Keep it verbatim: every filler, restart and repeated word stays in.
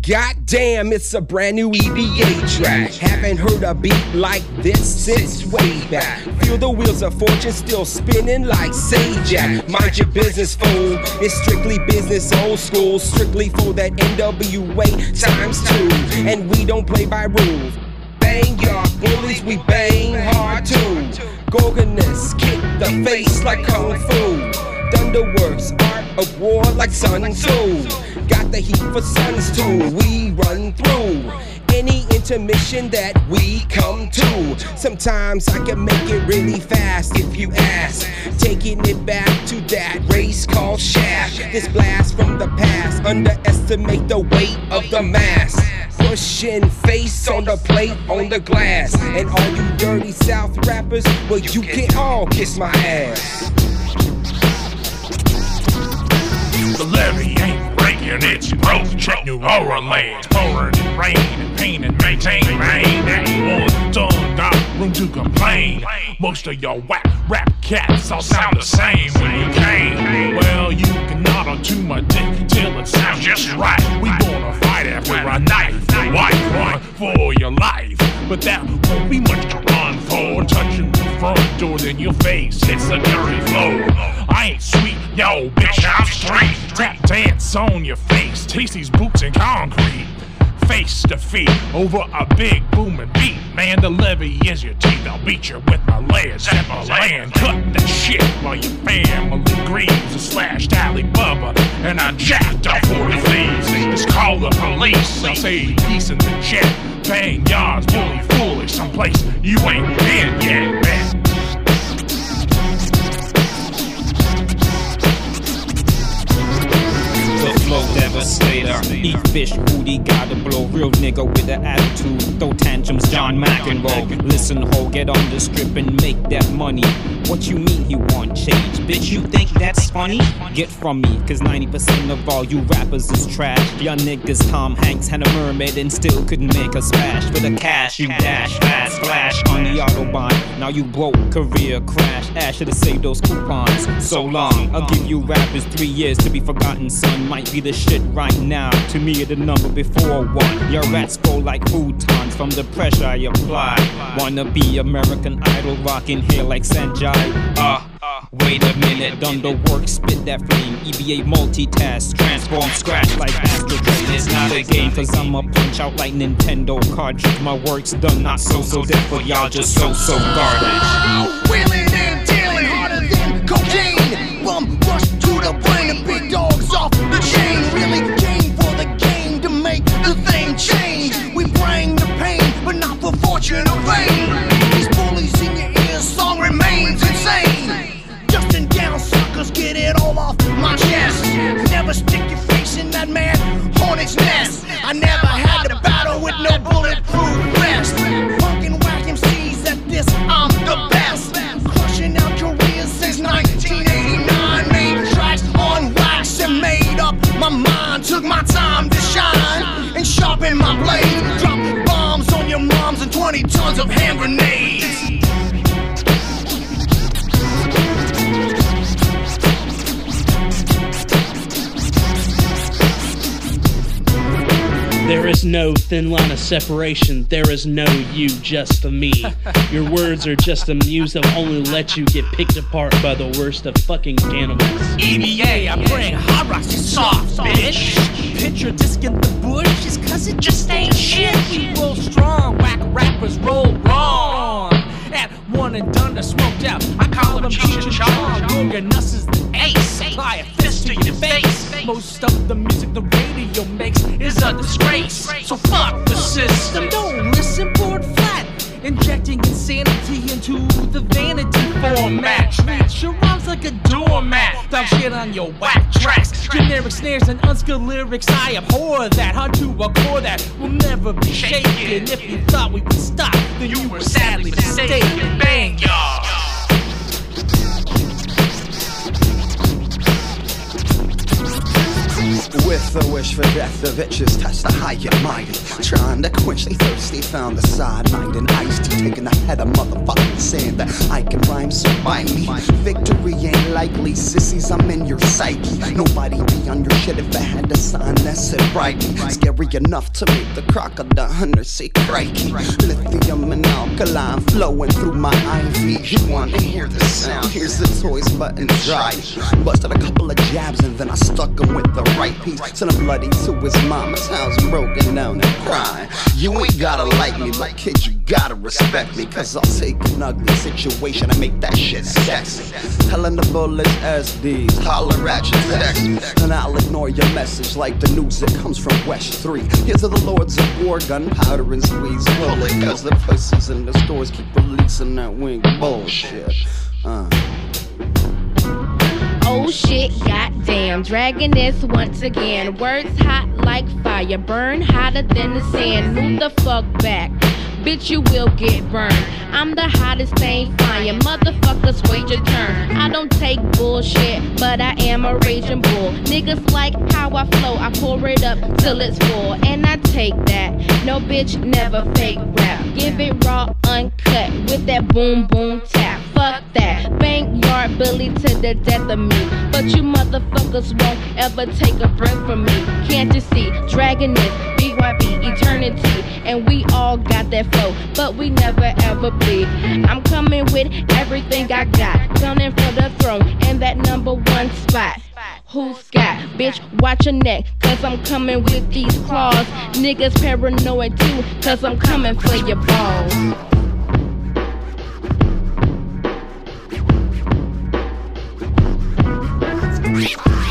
Goddamn, it's a brand new E B A track. Haven't heard a beat like this since way back. Feel the wheels of fortune still spinning like Sajak. Mind your business, fool. It's strictly business, old school. Strictly for that N W A times two. And we don't play by rules. Bang y'all bullies, we bang hard too. Gorgonus kick the face like Kung Fu. Thunderworks, art of war like Sun Tzu. Got the heat for sons too. We run through any intermission that we come to. Sometimes I can make it really fast if you ask. Taking it back to that race called Shaft. This blast from the past, underestimate the weight of the mass. Pushing face on the plate, on the glass. And all you dirty South rappers, well you can all kiss my ass. The levee ain't breaking, it's broke. Check New Orleans, pouring in rain and pain and maintain, man. Everyone done got room to complain. Most of your whack rap cats all sound the same when you came. Well, you can nod on to my dick till it sounds just right. We gonna fight after a knife. The white run for your life, but that won't be much to run for. Touching the front door, then your face hits the dirty floor. I ain't sweet, yo, bitch, I'm straight. Tap dance on your face, taste these boots in concrete. Face to feet over a big booming beat. Man, the levee is your teeth. I'll beat you with my legs at my land. Cut the shit while your family grieves. A slashed alley bubba, and I jacked off forty thieves. Just call the police. I'll say peace in the jet. Bang yards, bully foolish. Someplace you ain't been yet, man. Flow devastator, eat fish, Rudy gotta blow. Real nigga with an attitude, throw tantrums, John McEnroe. Listen ho, get on the strip and make that money. What you mean he want change? Bitch, you think that's funny? Get from me, cause ninety percent of all you rappers is trash. Young niggas Tom Hanks had a mermaid and still couldn't make a splash. For the cash you dash, fast flash on the Autobahn. Now you broke, career crash. Ash should've saved those coupons so long. I'll give you rappers three years to be forgotten, son. Might be the shit right now. To me, the number before one. Your rats go like futons from the pressure I apply. Wanna be American Idol, rockin' hair like Sanjay? Uh, wait a minute, done the work, spit that flame. E B A multitask, transform, scratch like Astro Train. It's not a game, cause I'ma punch out like Nintendo cartridge. My work's done, not so so therefore y'all just so so garbage. Wheeling and dealing harder than cocaine. Bum rush to the brain and big dogs off the chain. Really came for the game to make the thing change. We bring the pain, but not for fortune or fame. These bullies in your ears, song remains insane. Just in down suckers, get it all off my chest. Never stick your face in that man hornet's nest. I never had to battle with no bulletproof vest. Punkin' whack M Cs at this, I'm the best. Crushing out careers since nineteen eighty-nine. Made tracks on wax and made up my mind. Took my time to shine and sharpen my blade. Drop bombs on your moms and twenty tons of hand grenades. There is no thin line of separation. There is no you, just a me. Your words are just a muse that will only let you get picked apart by the worst of fucking cannibals. E B A, I bring hot rocks to soft, bitch. Picture disc in the bush just cause it just ain't shit. We roll strong, whack rappers roll wrong. At one and done, they're smoked out. I call them Cheech and Chong. Gorgonus is the ace. Apply a fist to your face. Most of the music the radio makes is a disgrace. So fuck the system. Don't listen, board flat. Injecting insanity into the vanity format. Treat your rhymes like a doormat. Thou shit on your whack tracks. Generic snares and unskilled lyrics, I abhor that. Hard to accord that will never be shaken. If you thought we would stop, then you were sadly mistaken. Bang, y'all. With the wish for death, the bitches test the high and mighty. Trying to quench they thirsty, found the cyanide and iced tea. Taking the head of motherfucking saying that I can rhyme, so by me. Victory ain't likely, sissies, I'm in your psyche. Nobody be on your shit if I had to sign that said right. Scary enough to make the crocodile hunter say crikey. Lithium and alkaline flowing through my I V. You wanna hear the sound? Here's the toys button dry. Busted a couple of jabs and then I stuck him with the right piece. Sent him bloody to his mama's house, broken down and crying. You ain't gotta like me, but kid, you gotta respect me. Cause I'll take an ugly situation and make that shit sexy. Telling the bullets S Ds, holler at your text. And I'll ignore your message like the news that comes from West three. Here's to the lords of war, gunpowder and squeeze bullet. Cause the pussies in the stores keep releasing that wing bullshit. Uh. Oh shit, goddamn, dragging this once again. Words hot like fire, burn hotter than the sand. Move the fuck back, bitch, you will get burned. I'm the hottest thing flying, motherfuckers wait your turn. I don't take bullshit, but I am a raging bull. Niggas like how I flow, I pour it up till it's full. And I take that, no bitch, never fake rap. Give it raw, uncut, with that boom boom tap. Fuck that, bank yard bully to the death of me. But you motherfuckers won't ever take a breath from me. Can't you see, dragging this, B Y B, eternity. And we all got that flow, but we never ever be. I'm coming with everything I got, gunning for the throne and that number one spot. Who's got? Bitch, watch your neck, cause I'm coming with these claws. Niggas paranoid too, cause I'm coming for your balls. Bye.